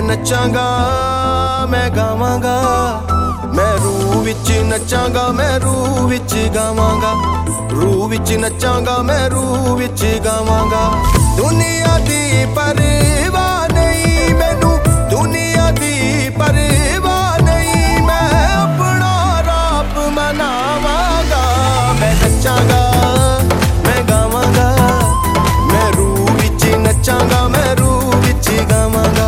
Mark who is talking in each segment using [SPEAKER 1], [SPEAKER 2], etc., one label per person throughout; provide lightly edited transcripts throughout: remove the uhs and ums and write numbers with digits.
[SPEAKER 1] ਨੱਚਾਂਗਾ ਮੈਂ ਗਾਵਾਂਗਾ, ਮੈਂ ਰੂਹ ਵਿੱਚ ਨੱਚਾਂਗਾ, ਮੈਂ ਰੂਹ ਵਿੱਚ ਗਾਵਾਂਗਾ, ਰੂਹ ਵਿੱਚ ਨੱਚਾਂਗਾ, ਮੈਂ ਰੂਹ ਵਿੱਚ ਗਾਵਾਂਗਾ। ਦੁਨੀਆ ਦੀ ਪਰਵਾਹ ਨਹੀਂ ਮੈਨੂੰ, ਦੁਨੀਆ ਦੀ ਪਰਵਾਹ ਨਹੀਂ, ਮੈਂ ਆਪਣਾ ਰੱਬ ਮਨਾਵਾਂਗਾ। ਮੈਂ ਨੱਚਾਂਗਾ ਮੈਂ ਗਾਵਾਂਗਾ, ਮੈਂ ਰੂਹ ਵਿੱਚ ਨੱਚਾਂਗਾ, ਮੈਂ ਰੂਹ ਵਿੱਚ ਗਾਵਾਂਗਾ।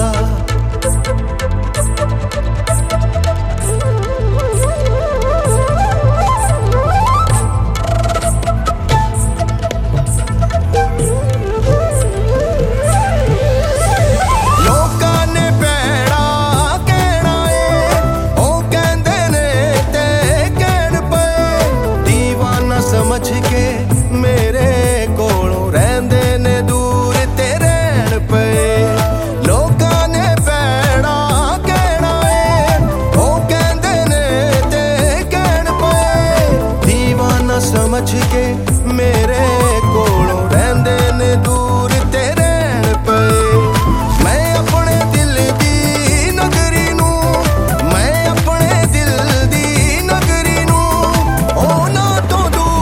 [SPEAKER 1] ਸਮਝ ਕੇ ਮੇਰੇ ਕੋਲੋਂ ਰਹਿੰਦੇ ਨੇ ਦੂਰ ਤੇ ਰਹਿਣ ਪਏ, ਲੋਕਾਂ ਨੇ ਭੈੜਾ ਕਹਿਣਾ ਏ, ਉਹ ਕਹਿੰਦੇ ਨੇ ਤੇ ਕਹਿਣ ਪਏ। ਦੀਵਾਨਾ ਸਮਝ ਕੇ ਮੇਰੇ ਕੋਲੋਂ ਰਹਿੰਦੇ ਨੇ ਦੂਰ ਤੇ ਰਹਿਣ ਪਏ। ਮੈਂ ਆਪਣੇ ਦਿਲ ਦੀ ਨਗਰੀ ਨੂੰ, ਮੈਂ ਆਪਣੇ ਦਿਲ ਦੀ ਨਗਰੀ ਨੂੰ ਉਹਨਾਂ ਤੋਂ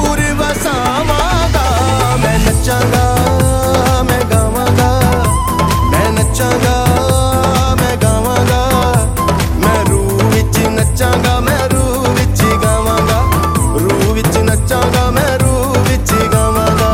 [SPEAKER 1] ਨੱਚਾਂਗਾ ਮੈਂ ਗਾਵਾਂਗਾ, ਮੈਂ ਨੱਚਾਂਗਾ ਮੈਂ ਗਾਵਾਂਗਾ, ਮੈਂ ਰੂਹ ਵਿੱਚ ਨੱਚਾਂਗਾ, ਮੈਂ ਰੂਹ ਵਿੱਚ ਗਾਵਾਂਗਾ, ਰੂਹ ਵਿੱਚ ਨੱਚਾਂਗਾ, ਮੈਂ ਰੂਹ ਵਿੱਚ ਗਾਵਾਂਗਾ।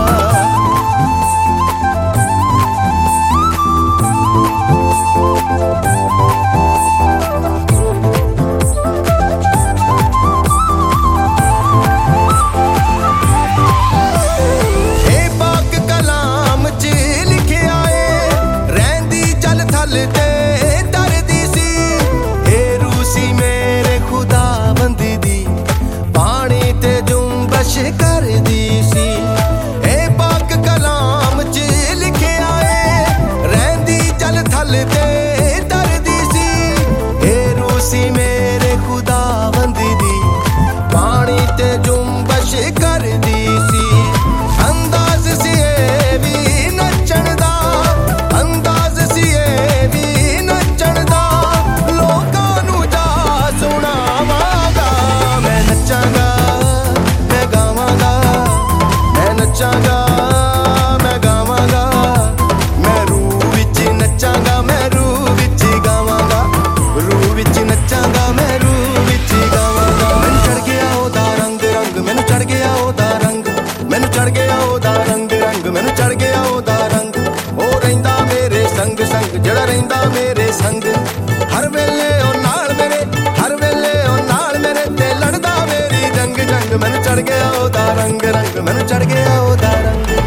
[SPEAKER 1] ਤੇ ਤਰਦੀ ਸੀ ਇਹ ਰੂਸੀ ਮੇਰੇ ਖੁਦਾ ਬੰਦੀ ਦੀ, ਪਾਣੀ ਤੇ ਜੁੰਬਸ਼ ਕਰਦੀ ਸੀ। ਇਹ ਪਾਕ ਕਲਾਮ 'ਚ ਲਿਖਿਆ ਏ, ਰਹਿੰਦੀ ਜਲ ਥਲ ਤੇ ਤਰਦੀ ਸੀ ਇਹ ਰੂਸੀ ਮੇਰੇ ਖੁਦਾ ਬੰਦੀ ਦੀ, ਪਾਣੀ ਤੇ ਜੁੰਬਸ਼ ਕਰਦੀ ਸੀ। ਅੰਦਾਜ਼ ਸੀ ਇਹ ਵੀ ਨੱਚਣ ਦਾ, ਅੰਦਾਜ਼ ਸੀ ਇਹ ਵੀ ਨੱਚਣ ਦਾ, ਲੋਕਾਂ ਨੂੰ ਜਾ ਸੁਣਾਵਾਂਗਾ। ਮੈਂ ਨੱਚਾਂਗਾ ਮੈਂ ਗਾਵਾਂਗਾ, ਮੈਂ ਨੱਚਾਂਗਾ ਮੈਂ ਗਾਵਾਂਗਾ, ਮੈਂ ਰੂਹ ਵਿੱਚ ਨੱਚਾਂਗਾ, ਮੈਂ ਰੂਹ ਵਿੱਚ ਗਾਵਾਂਗਾ, ਰੂਹ ਵਿੱਚ ਨੱਚਾਂਗਾ, ਮੈਂ ਰੂਹ ਵਿੱਚ ਗਾਵਾਂਗਾ। ਮੈਨੂੰ ਚੜ ਗਿਆ ਉਹਦਾ ਰੰਗ ਰੰਗ, ਮੈਨੂੰ ਚੜ ਗਿਆ ਉਹਦਾ ਰੰਗ, ਮੈਨੂੰ ਚੜ ਗਿਆ ਉਹਦਾ ਰੰਗ ਰੰਗ, ਮੈਨੂੰ ਚੜ ਗਿਆ ਉਹਦਾ ਰੰਗ। ਉਹ ਰਹਿੰਦਾ ਮੇਰੇ ਸੰਗ ਸੰਗ, ਜਿਹੜਾ ਰਹਿੰਦਾ ਮੇਰੇ ਸੰਗ, ਹਰ ਵੇਲੇ ਉਹ ਨਾਲ ਮੇਰੇ, ਹਰ ਵੇਲੇ ਉਹ ਨਾਲ ਮੇਰੇ, ਤੇ ਲੜਦਾ ਮੇਰੀ ਜੰਗ ਜੰਗ। ਮੈਨੂੰ ਚੜ ਗਿਆ ਉਹਦਾ ਰੰਗ ਰੰਗ, ਮੈਨੂੰ ਚੜ ਗਿਆ ਉਹਦਾ ਰੰਗ।